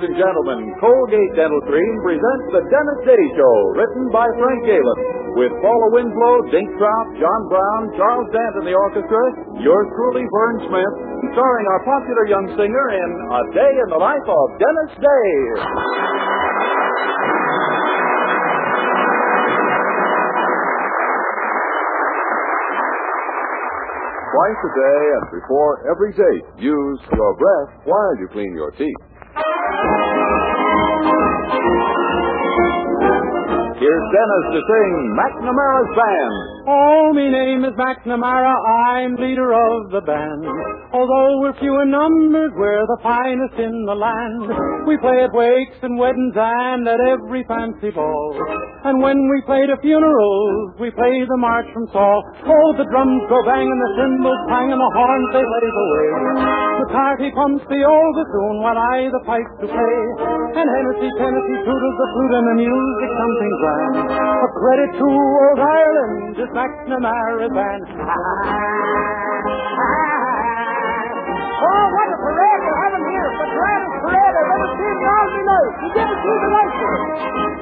and gentlemen, Colgate Dental Cream presents The Dennis Day Show, written by Frank Galen, with Paula Winslow, Dink Trout, John Brown, Charles Dant in the orchestra, yours truly, Vern Smith, starring our popular young singer in A Day in the Life of Dennis Day. Twice a day and before every date, use your breath while you clean your teeth. Here's Dennis to sing McNamara's Band. Oh, me name is McNamara, I'm leader of the band. Although we're few in numbers, we're the finest in the land. We play at wakes and weddings and at every fancy ball. And when we play to funerals, we play the march from Saul. Oh, the drums go bang and the cymbals clang and the horns they blaze away. The party pumps the old bassoon while I the pipe to play. And Hennessy, Tennessee toodles the flute and the music something grand. A credit to old Ireland is McNamara's Band. Oh, what a parade we're having here. The grandest parade I've ever seen in all my life. You never see the likes of it.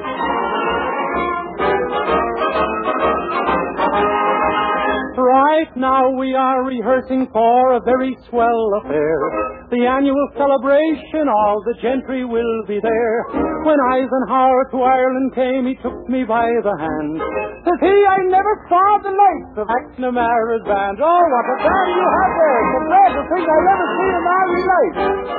Right now we are rehearsing for a very swell affair. The annual celebration, all the gentry will be there. When Eisenhower to Ireland came, he took me by the hand. Says he, I never saw the likes of McNamara's Band. Oh, what a band you have there. It's the greatest thing I've ever seen in all my life.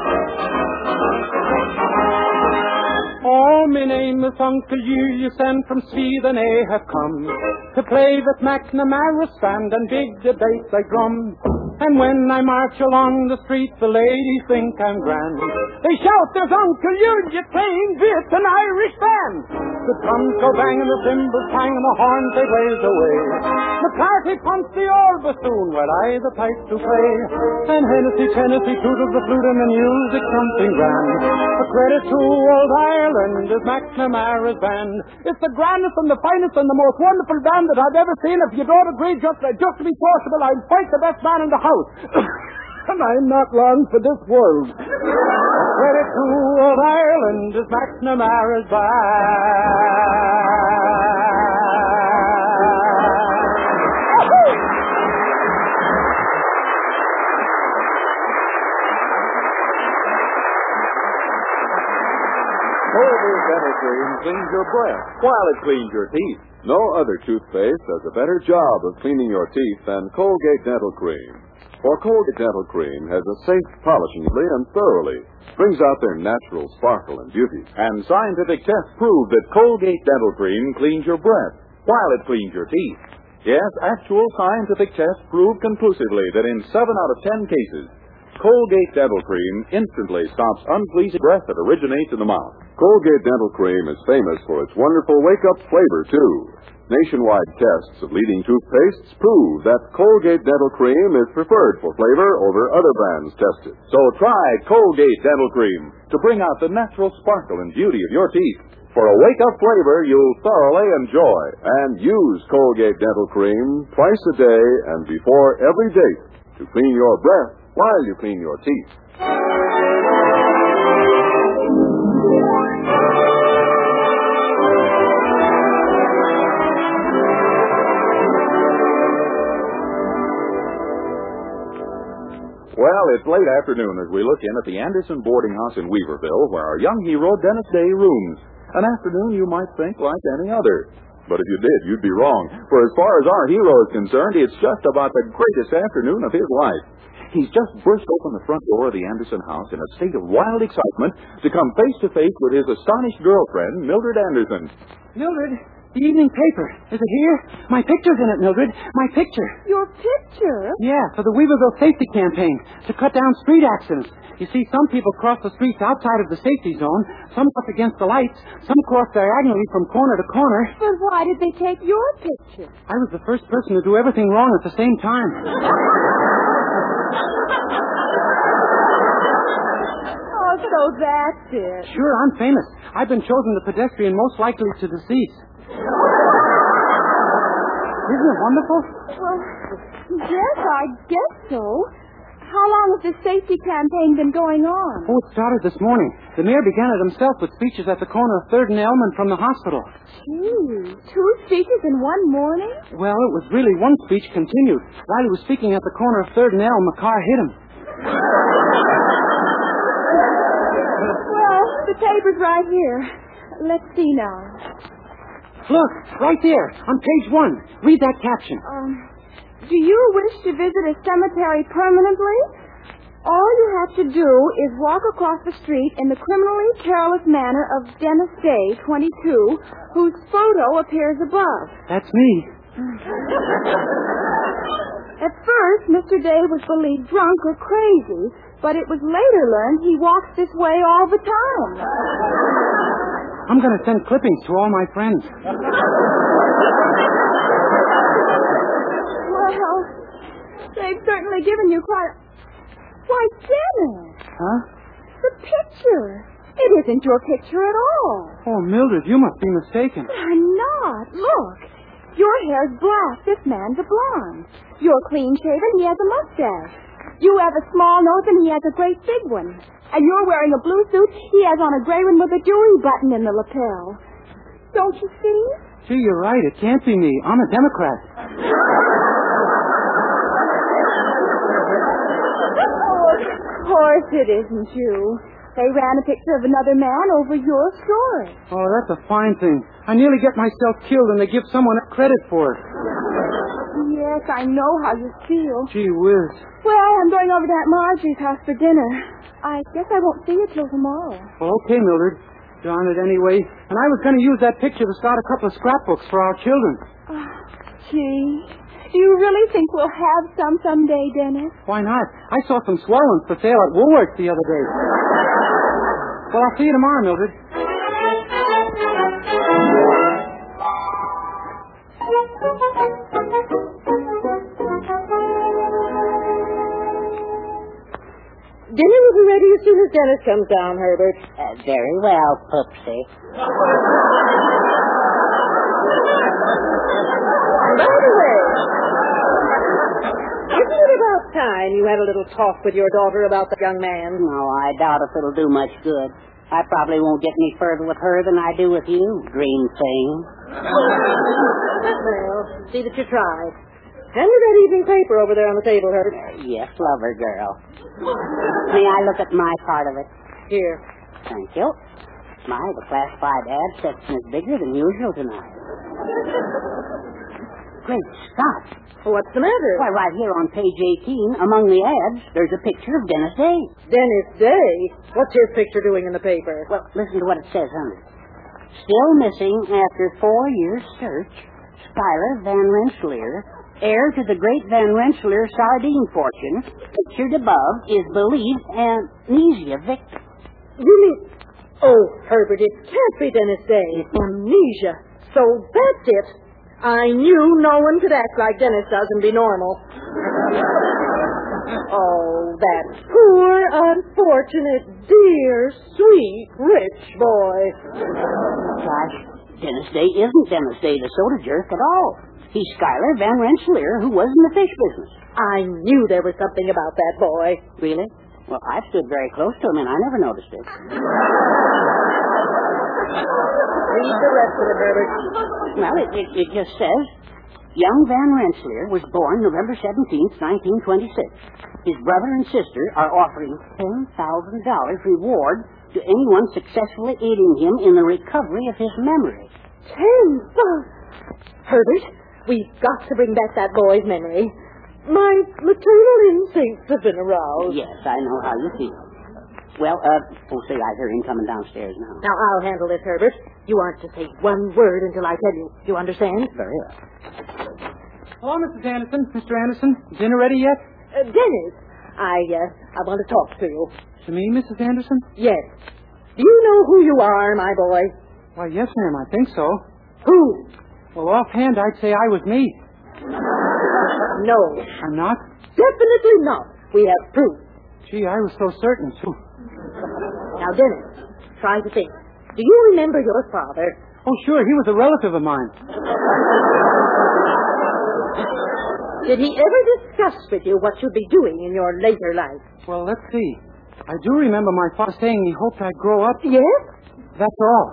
Oh, my name is Uncle you sent from Sweden have come to play with McNamara's Band and big debates I drum. And when I march along the street, the ladies think I'm grand. They shout, there's Uncle Eugene playing with an Irish band. The drums go bang and the cymbals clang and the horns they blaze away. The party pumps the old bassoon while I the pipe to play. And Hennessy, Tennessee toodles the flute and the music something grand. A credit to old Ireland is McNamara's Band. It's the grandest and the finest and the most wonderful band that I've ever seen. If you don't agree, just to be possible, I'll fight the best man in the house. And I'm not long for this world. Credit to old Ireland is McNamara's Band. Colgate Dental Cream cleans your breath while it cleans your teeth. No other toothpaste does a better job of cleaning your teeth than Colgate Dental Cream. For Colgate Dental Cream has a safe polishing and thoroughly brings out their natural sparkle and beauty. And scientific tests prove that Colgate Dental Cream cleans your breath while it cleans your teeth. Yes, actual scientific tests prove conclusively that in 7 out of 10 cases, Colgate Dental Cream instantly stops unpleasing breath that originates in the mouth. Colgate Dental Cream is famous for its wonderful wake-up flavor, too. Nationwide tests of leading toothpastes prove that Colgate Dental Cream is preferred for flavor over other brands tested. So try Colgate Dental Cream to bring out the natural sparkle and beauty of your teeth. For a wake-up flavor you'll thoroughly enjoy. And use Colgate Dental Cream twice a day and before every date to clean your breath while you clean your teeth. Well, it's late afternoon as we look in at the Anderson boarding house in Weaverville, where our young hero, Dennis Day, rooms. An afternoon you might think like any other. But if you did, you'd be wrong. For as far as our hero is concerned, it's just about the greatest afternoon of his life. He's just burst open the front door of the Anderson house in a state of wild excitement to come face to face with his astonished girlfriend, Mildred Anderson. Mildred, the evening paper. Is it here? My picture's in it, Mildred. My picture. Your picture? Yeah, for the Weaverville Safety Campaign to cut down street accidents. You see, some people cross the streets outside of the safety zone, some cross against the lights, some cross diagonally from corner to corner. But why did they take your picture? I was the first person to do everything wrong at the same time. Oh, so that's it. Sure, I'm famous. I've been chosen the pedestrian most likely to decease. Isn't it wonderful? Well, yes, I guess so. how long has this safety campaign been going on? Oh, it started this morning. The mayor began it himself with speeches at the corner of 3rd and Elm and from the hospital. Gee, 2 speeches in one morning? Well, it was really one speech continued. While he was speaking at the corner of 3rd and Elm, a car hit him. Well, the paper's right here. Let's see now. Look, right there, on page 1. Read that caption. Do you wish to visit a cemetery permanently? All you have to do is walk across the street in the criminally careless manner of Dennis Day, 22, whose photo appears above. That's me. At first, Mr. Day was believed drunk or crazy, but it was later learned he walks this way all the time. I'm going to send clippings to all my friends. Well, they've certainly given you quite a... Why, Dennis! Huh? The picture. It isn't your picture at all. Oh, Mildred, you must be mistaken. I'm not. Look. Your hair's black. This man's a blonde. You're clean-shaven. He has a mustache. You have a small nose, and he has a great big one. And you're wearing a blue suit. He has on a gray one with a Dewey button in the lapel. Don't you see? Gee, you're right. It can't be me. I'm a Democrat. Of course it isn't you. They ran a picture of another man over your story. Oh, that's a fine thing. I nearly get myself killed, and they give someone credit for it. Yes, I know how you feel. Gee whiz. Well, I'm going over to Aunt Marjorie's house for dinner. I guess I won't see you till tomorrow. Well, okay, Mildred. Darn it anyway. And I was going to use that picture to start a couple of scrapbooks for our children. Oh, gee. Do you really think we'll have some someday, Dennis? Why not? I saw some swellings for sale at Woolworth's the other day. Well, I'll see you tomorrow, Mildred. Dinner will be ready as soon as Dennis comes down, Herbert. Very well, Poopsie. By the way, isn't it about time you had a little talk with your daughter about the young man? No, I doubt if it'll do much good. I probably won't get any further with her than I do with you, green thing. Well, see that you tried. Hand me that evening paper over there on the table, Herbert. Yes, lover girl. May I look at my part of it? Here. Thank you. My, the classified ad section is bigger than usual tonight. Great Scott. What's the matter? Why, right here on page 18, among the ads, there's a picture of Dennis Day. Dennis Day? What's his picture doing in the paper? Well, listen to what it says under it. Still missing after 4 years' search, Schuyler Van Rensselaer, heir to the great Van Rensselaer sardine fortune, pictured above, is believed amnesia victim. You mean... Oh, Herbert, it can't be Dennis Day. Amnesia. So that's it. I knew no one could act like Dennis does and be normal. Oh, that poor, unfortunate, dear, sweet, rich boy. Gosh, Dennis Day isn't Dennis Day the soda jerk at all. He's Schuyler Van Rensselaer, who was in the fish business. I knew there was something about that boy. Really? Well, I stood very close to him, and I never noticed it. Read the rest of it, Herbert. Well, it just says, young Van Rensselaer was born November 17th, 1926. His brother and sister are offering $10,000 reward to anyone successfully aiding him in the recovery of his memory. 10,000. Herbert, we've got to bring back that boy's memory. My maternal instincts have been aroused. Yes, I know how you feel. Well, say I hear him coming downstairs now. Now, I'll handle this, Herbert. You aren't to say one word until I tell you. Do you understand? Very well. Hello, Mrs. Anderson. Mr. Anderson, dinner ready yet? Dennis, I want to talk to you. To me, Mrs. Anderson? Yes. Do you know who you are, my boy? Why, yes, ma'am, I think so. Who? Well, offhand, I'd say I was me. No. I'm not? Definitely not. We have proof. Gee, I was so certain, too. Now, Dennis, try to think. Do you remember your father? Oh, sure, he was a relative of mine. Did he ever discuss with you what you'd be doing in your later life? Well, let's see. I do remember my father saying he hoped I'd grow up. Yes? That's all.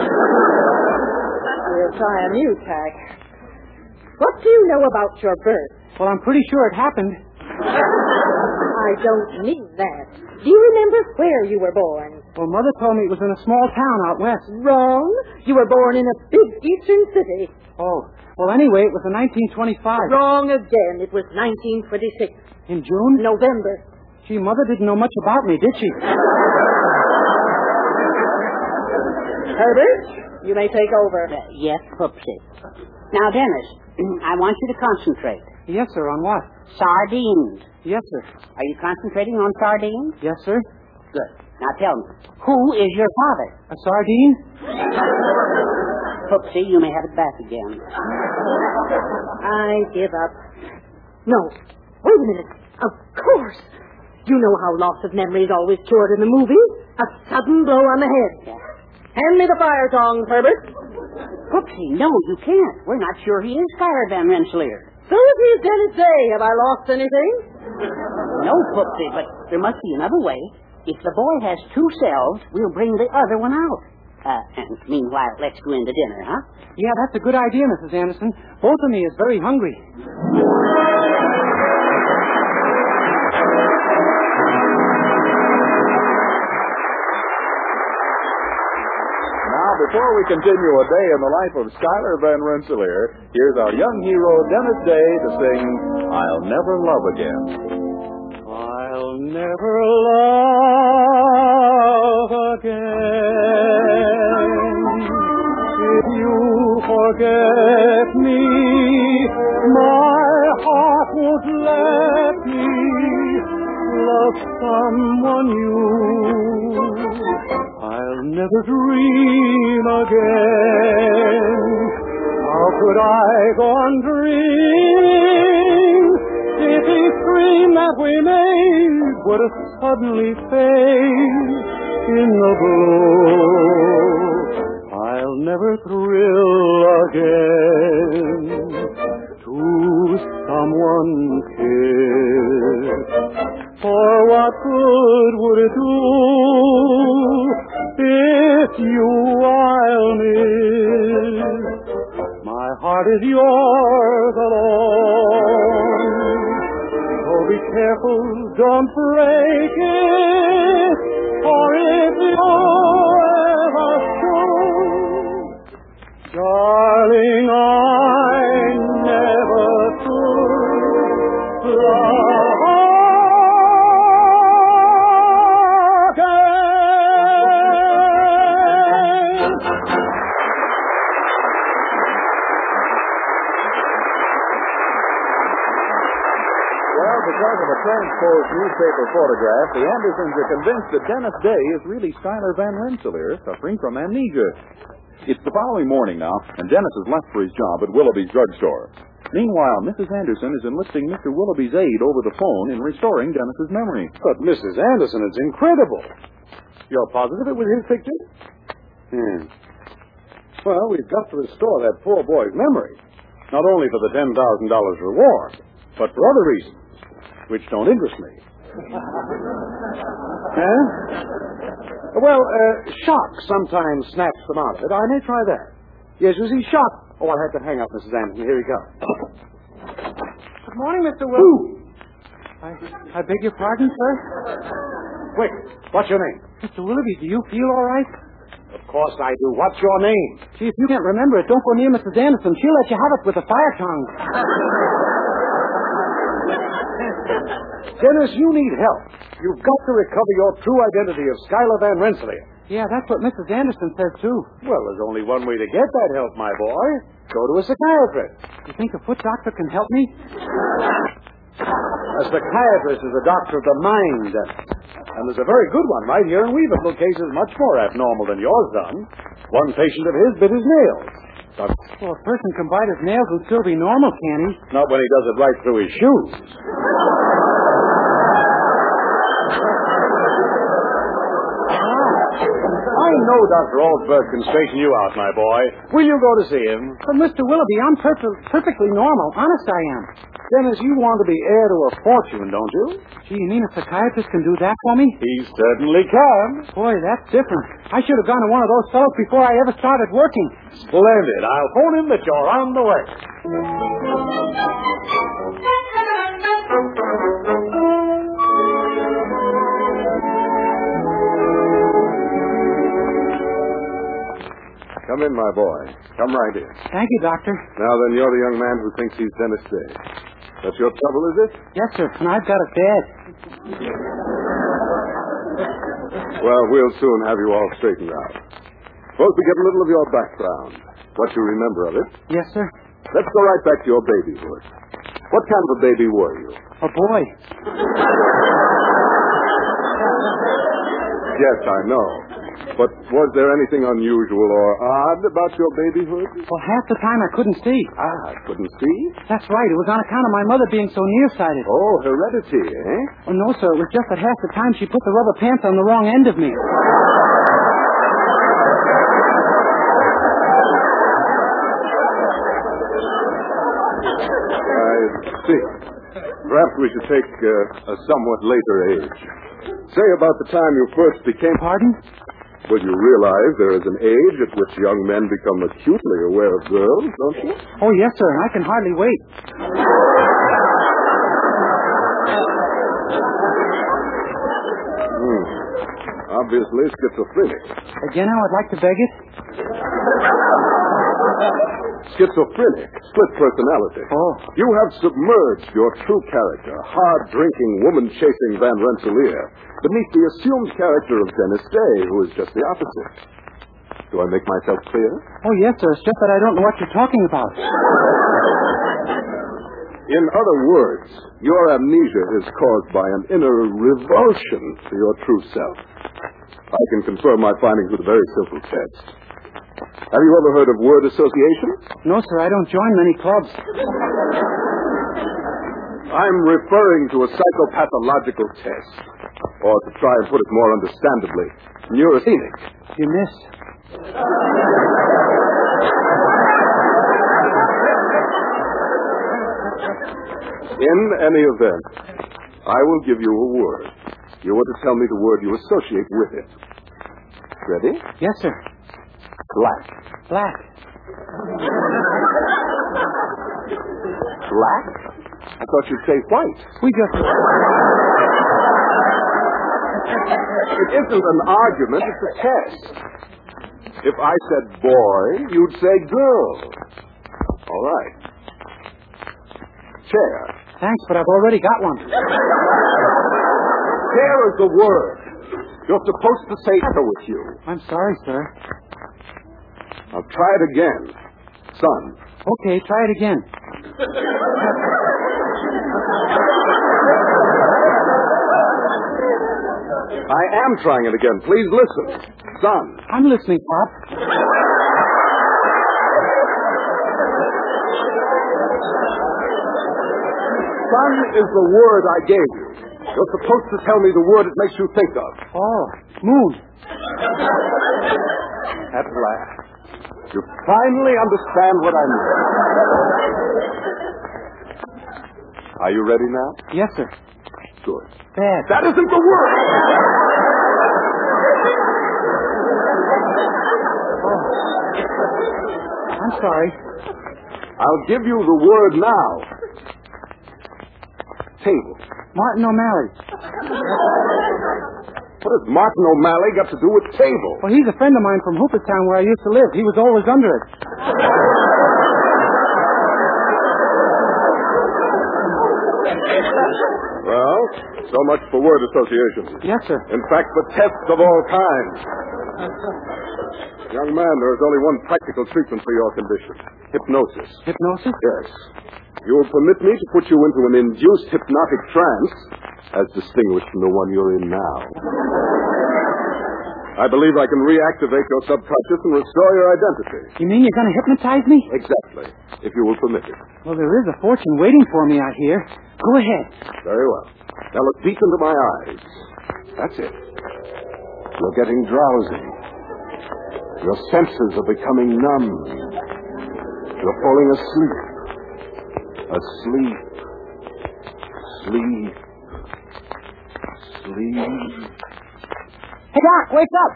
We'll try a new tack. What do you know about your birth? Well, I'm pretty sure it happened. I don't mean that. Do you remember where you were born? Well, Mother told me it was in a small town out west. Wrong. You were born in a big eastern city. Oh. Well, anyway, it was in 1925. Wrong again. It was 1926. In June? November. Gee, Mother didn't know much about me, did she? Herbert, you may take over. Yes, Poopsie. Now, Dennis, I want you to concentrate. Yes, sir. On what? Sardines. Yes, sir. Are you concentrating on sardines? Yes, sir. Good. Now tell me, who is your father? A sardine? Poopsie, you may have it back again. I give up. No. Wait a minute. Of course. You know how loss of memory is always cured in the movies. A sudden blow on the head. Yeah. Hand me the fire tongs, Herbert. Poopsie, no, you can't. We're not sure he is Schuyler Van Rensselaer. So if he's Dennis Day, have I lost anything? No, Poopsie, but there must be another way. If the boy has two cells, we'll bring the other one out. And meanwhile, let's go into dinner, huh? Yeah, that's a good idea, Mrs. Anderson. Both of me is very hungry. Now, before we continue a day in the life of Schuyler Van Rensselaer, here's our young hero, Dennis Day, to sing I'll Never Love Again. I'll never love again. If you forget me, my heart won't let me love someone new. I'll never dream again. How could I go on dreaming if each dream that we made would suddenly fade in the blue? I'll never thrill again to someone's kiss. For what good would it do if you I'll miss? My heart is yours alone. So be careful, don't break it. For if you ever should, darling, I never could love again. Well, because of a transposed newspaper photograph, the Andersons are convinced that Dennis Day is really Schuyler Van Rensselaer, suffering from amnesia. It's the following morning now, and Dennis has left for his job at Willoughby's drugstore. Meanwhile, Mrs. Anderson is enlisting Mr. Willoughby's aid over the phone in restoring Dennis's memory. But, Mrs. Anderson, it's incredible. You're positive it was his picture? Well, we've got to restore that poor boy's memory. Not only for the $10,000 reward, but for other reasons, which don't interest me. Well, shock sometimes snaps them out of it. I may try that. Yes, you see, shock. Oh, I'll have to hang up, Mrs. Anderson. Here we go. Good morning, Mr. Willoughby. I beg your pardon, sir? Quick, what's your name? Mr. Willoughby, do you feel all right? Of course I do. What's your name? Gee, if you can't remember it, don't go near Mrs. Anderson. She'll let you have it with a fire tongue. Dennis, you need help. You've got to recover your true identity of Schuyler Van Rensselaer. Yeah, that's what Mrs. Anderson says, too. Well, there's only one way to get that help, my boy. Go to a psychiatrist. You think a foot doctor can help me? A psychiatrist is a doctor of the mind. And there's a very good one right here in Weaverville. Cases much more abnormal than yours done. One patient of his bit his nails. Well, a person can bite his nails and still be normal, can he? Not when he does it right through his shoes. I know Dr. Alsberg can straighten you out, my boy. Will you go to see him? But, Mr. Willoughby, I'm perfectly normal. Honest, I am. Dennis, you want to be heir to a fortune, don't you? Gee, you mean a psychiatrist can do that for me? He certainly can. Boy, that's different. I should have gone to one of those fellows before I ever started working. Splendid. I'll phone him that you're on the way. Come in, my boy. Come right in. Thank you, Doctor. Now then, you're the young man who thinks he's Dennis Day. That's your trouble, is it? Yes, sir, and I've got it bad. Well, we'll soon have you all straightened out. Suppose we get a little of your background, what you remember of it. Yes, sir. Let's go right back to your babyhood. What kind of a baby were you? A boy. Yes, I know. But was there anything unusual or odd about your babyhood? Well, half the time I couldn't see. Couldn't see? That's right. It was on account of my mother being so nearsighted. Oh, heredity, eh? Oh, no, sir. It was just that half the time she put the rubber pants on the wrong end of me. I see. Perhaps we should take a somewhat later age. Say about the time you first became... Pardon? Well, you realize there is an age at which young men become acutely aware of girls, don't you? Oh, yes, sir. I can hardly wait. Obviously schizophrenic. Again, I would like to beg it. Schizophrenic, split personality. Oh. You have submerged your true character, hard-drinking, woman-chasing Van Rensselaer, beneath the assumed character of Dennis Day, who is just the opposite. Do I make myself clear? Oh, yes, sir. It's just that I don't know what you're talking about. In other words, your amnesia is caused by an inner revulsion to your true self. I can confirm my findings with a very simple test. Have you ever heard of word association? No, sir. I don't join many clubs. I'm referring to a psychopathological test. Or to try and put it more understandably, neurasthenic. You missed. In any event, I will give you a word. You are to tell me the word you associate with it. Ready? Yes, sir. Black. Black. Black? I thought you'd say white. We just... It isn't an argument, it's a test. If I said boy, you'd say girl. All right. Chair. Thanks, but I've already got one. Chair is the word. You're supposed to say so with you. I'm sorry, sir. Now try it again. Son. Okay, try it again. I am trying it again. Please listen. Son. I'm listening, Pop. Son is the word I gave you. You're supposed to tell me the word it makes you think of. Oh, moon. At last. You finally understand what I mean. Are you ready now? Yes, sir. Good. Bad. That isn't the word! I'm sorry. I'll give you the word now. Table. Martin O'Malley. What has Martin O'Malley got to do with table? Well, he's a friend of mine from Hooperstown where I used to live. He was always under it. Well, so much for word association. Yes, sir. In fact, for tests of all kinds. Young man, there is only one practical treatment for your condition. Hypnosis. Hypnosis? Yes. You will permit me to put you into an induced hypnotic trance, as distinguished from the one you're in now. I believe I can reactivate your subconscious and restore your identity. You mean you're going to hypnotize me? Exactly, if you will permit it. Well, there is a fortune waiting for me out here. Go ahead. Very well. Now look deep into my eyes. That's it. You're getting drowsy. Your senses are becoming numb. You're falling asleep. Asleep. Sleep. Sleep. Hey, Doc, wake up.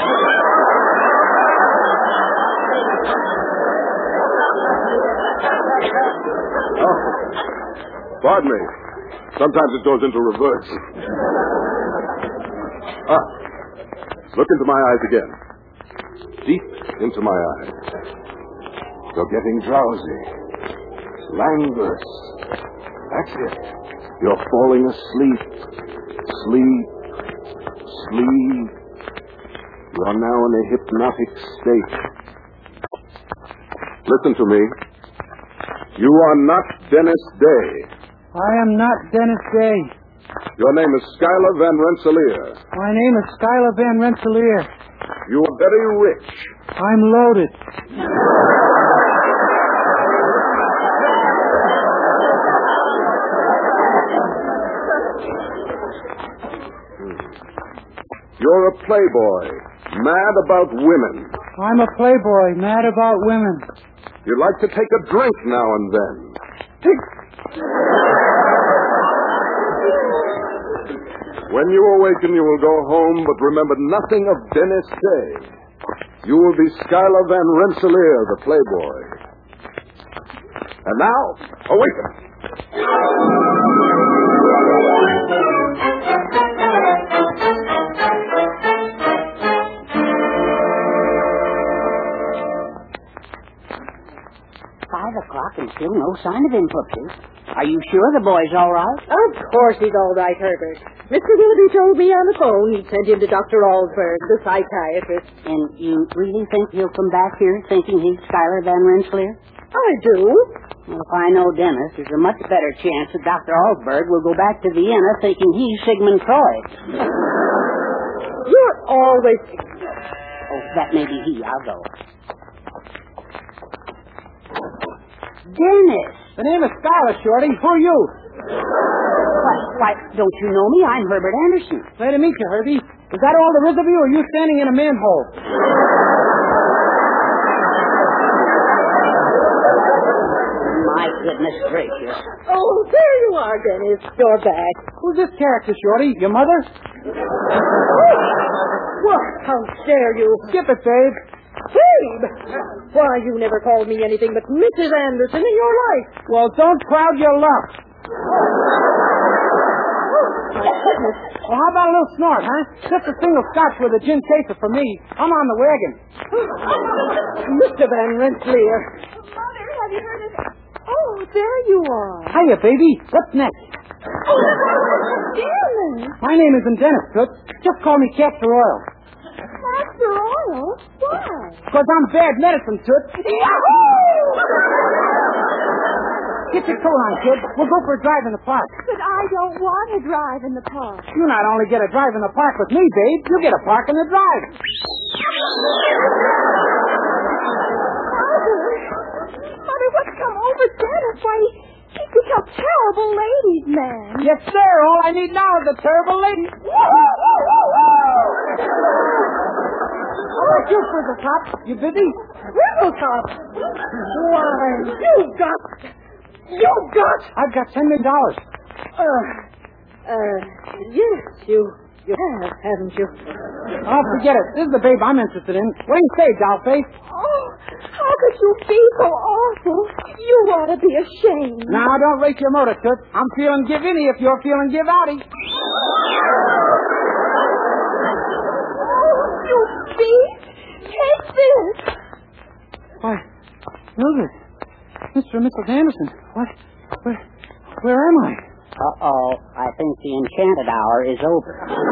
Oh, pardon me. Sometimes it goes into reverse. Look into my eyes again. Deep into my eyes. You're getting drowsy. Languorous. That's it. You're falling asleep. Sleep. Sleep. You're now in a hypnotic state. Listen to me. You are not Dennis Day. I am not Dennis Day. Your name is Schuyler Van Rensselaer. My name is Schuyler Van Rensselaer. You are very rich. I'm loaded. You're a playboy, mad about women. I'm a playboy, mad about women. You like to take a drink now and then. When you awaken, you will go home, but remember nothing of Dennis Day. You will be Schuyler Van Rensselaer, the playboy. And now, awaken. And still no sign of him, Poopsie. Are you sure the boy's all right? Of course he's all right, Herbert. Mr. Willoughby told me on the phone he'd sent him to Dr. Aldberg, the psychiatrist. And you really think he'll come back here thinking he's Schuyler Van Rensselaer? I do. Well, if I know Dennis, there's a much better chance that Dr. Aldberg will go back to Vienna thinking he's Sigmund Freud. You're always... Oh, that may be he. I'll go. Dennis! The name is Schuyler, Shorty. Who are you? Why, don't you know me? I'm Herbert Anderson. Glad to meet you, Herbie. Is that all there is of you, or are you standing in a manhole? My goodness gracious. Oh, there you are, Dennis. You're back. Who's this character, Shorty? Your mother? What? How dare you? Skip it, babe. Babe! Why, you never called me anything but Mrs. Anderson in your life. Well, don't crowd your luck. Well, how about a little snort, huh? Just a single scotch with a gin chaser for me. I'm on the wagon. Mr. Van Rensselaer. Mother, have you heard of... Oh, there you are. Hiya, baby. What's next? Dennis. My name isn't Dennis, Toots. Just call me Castor Oil. Castor Oil? Why? Because I'm bad medicine, Toots. Yahoo! Get your coat on, kid. We'll go for a drive in the park. But I don't want to drive in the park. You not only get a drive in the park with me, babe, you get a park in the drive. Mother, what's come over Dennis? Why, he's become terrible ladies' man. Yes, sir. All I need now is a terrible lady. What you, Frizzletop? You busy? Frizzletop? Why, you've got... I've got $10 million. Yes, you have, haven't you? Oh, forget it. This is the babe I'm interested in. What do you say, dollface? Oh, how could you be so awful? You ought to be ashamed. Now, don't race your motor, Toots. I'm feeling give-inny if you're feeling give-outy. Oh, you beast! Take this! Why, Mildred. Mr. and Mrs. Anderson. What? Where am I? Uh-oh. I think the enchanted hour is over.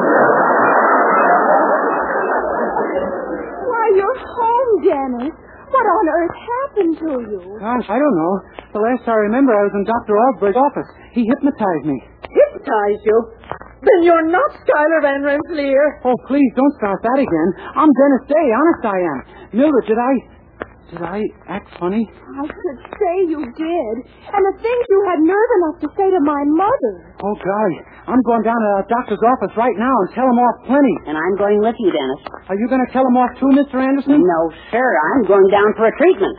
Why, you're home, Dennis. What on earth happened to you? Gosh, I don't know. The last I remember, I was in Dr. Aldberg's office. He hypnotized me. Hypnotized you? Then you're not Schuyler Van Rensselaer. Oh, please, don't start that again. I'm Dennis Day. Honest I am. Mildred, did I act funny? I should say you did. And the things you had nerve enough to say to my mother. Oh, gosh. I'm going down to the doctor's office right now and tell him off plenty. And I'm going with you, Dennis. Are you going to tell him off too, Mr. Anderson? No, sir. I'm going down for a treatment.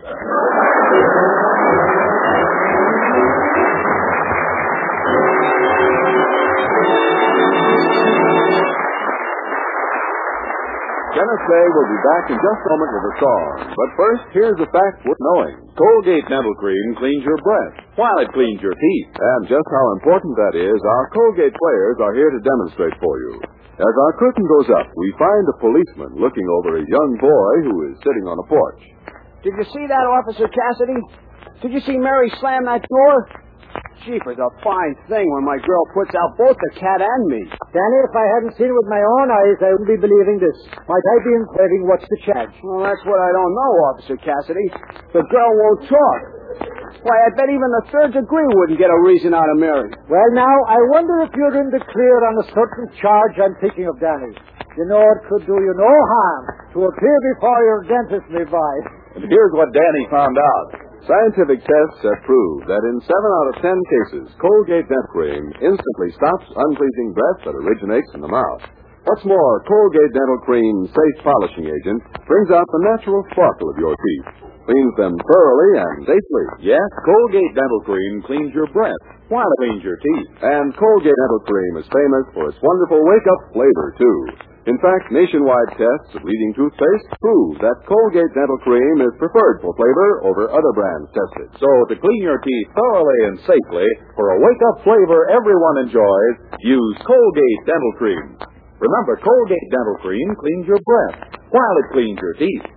Dennis Day will be back in just a moment with a song. But first, here's a fact worth knowing. Colgate Dental Cream cleans your breath while it cleans your teeth. And just how important that is, our Colgate players are here to demonstrate for you. As our curtain goes up, we find a policeman looking over a young boy who is sitting on a porch. Did you see that, Officer Cassidy? Did you see Mary slam that door? Jeepers, a fine thing when my girl puts out both the cat and me. Danny, if I hadn't seen it with my own eyes, I wouldn't be believing this. Might I be inquiring what's the charge? Well, that's what I don't know, Officer Cassidy. The girl won't talk. Why, I bet even the third degree wouldn't get a reason out of Mary. Well, now, I wonder if you're in the clear on a certain charge I'm thinking of, Danny. You know it could do you no harm to appear before your dentist nearby. And here's what Danny found out. Scientific tests have proved that in 7 out of 10 cases, Colgate Dental Cream instantly stops unpleasing breath that originates in the mouth. What's more, Colgate Dental Cream's safe polishing agent brings out the natural sparkle of your teeth, cleans them thoroughly and safely. Yes, Colgate Dental Cream cleans your breath while it cleans your teeth. And Colgate Dental Cream is famous for its wonderful wake-up flavor, too. In fact, nationwide tests of leading toothpaste prove that Colgate Dental Cream is preferred for flavor over other brands tested. So, to clean your teeth thoroughly and safely for a wake-up flavor everyone enjoys, use Colgate Dental Cream. Remember, Colgate Dental Cream cleans your breath while it cleans your teeth.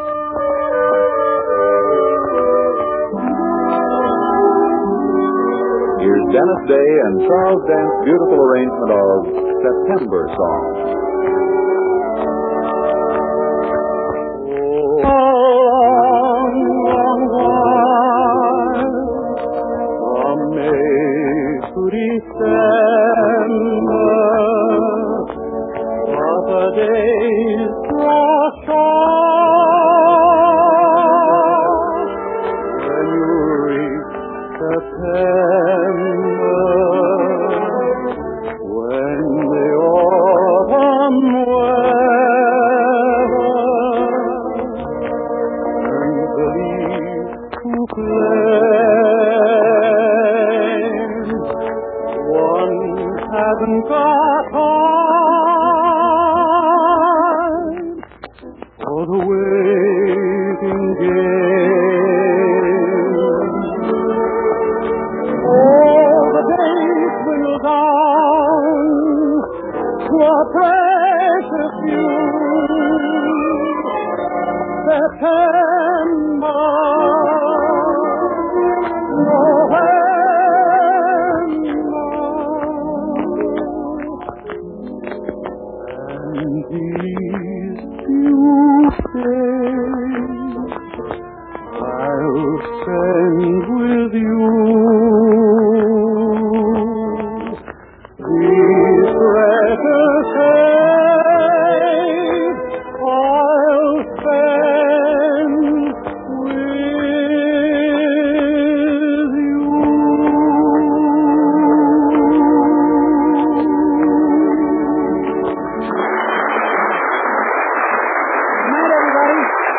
Here's Dennis Day and Charles Dant's beautiful arrangement of September Song. Hasn't got time for the waiting game. All the days dwindle down to a precious few. September. I'll spend with you these precious days. I'll spend with you. Good night, everybody.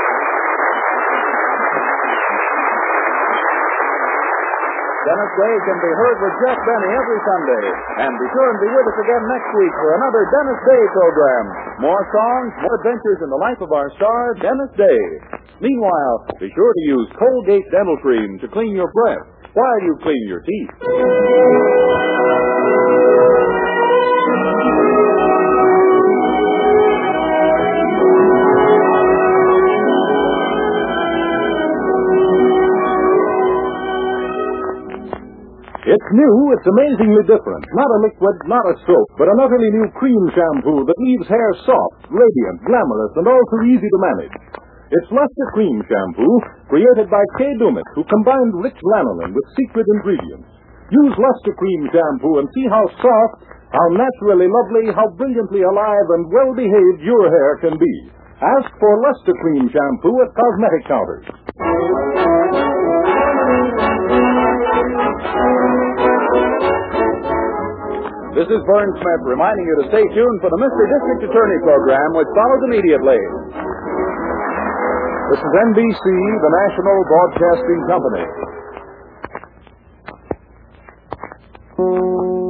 Dennis Day can be heard with Jeff Benny every Sunday. And be sure and be with us again next week for another Dennis Day program. More songs, more adventures in the life of our star, Dennis Day. Meanwhile, be sure to use Colgate Dental Cream to clean your breath while you clean your teeth. It's new, it's amazingly different. Not a liquid, not a soap, but an utterly new cream shampoo that leaves hair soft, radiant, glamorous, and also easy to manage. It's Luster Cream Shampoo, created by Kay Dumas, who combined rich lanolin with secret ingredients. Use Luster Cream Shampoo and see how soft, how naturally lovely, how brilliantly alive and well-behaved your hair can be. Ask for Luster Cream Shampoo at cosmetic counters. This is Vern Smith reminding you to stay tuned for the Mr. District Attorney program, which follows immediately. This is NBC, the National Broadcasting Company.